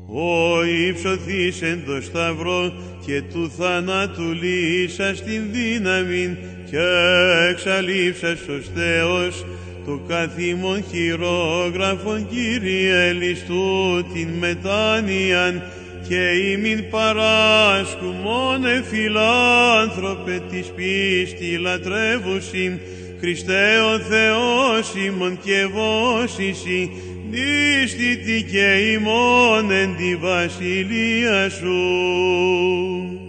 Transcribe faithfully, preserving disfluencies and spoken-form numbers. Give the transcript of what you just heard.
Ο υψωθείς εν το σταυρό και του θανάτου λύσας την δύναμη και εξαλείψας ως Θεός το καθήμον χειρόγραφον, Κύριε, ληστού την μετάνοιαν και ημιν παράσκουμον εφιλάνθρωπε της πίστη λατρεύουσιν, Χριστέ ο Θεός ημών και βόσισι, νίστητη και ημών εν τη βασιλεία σου.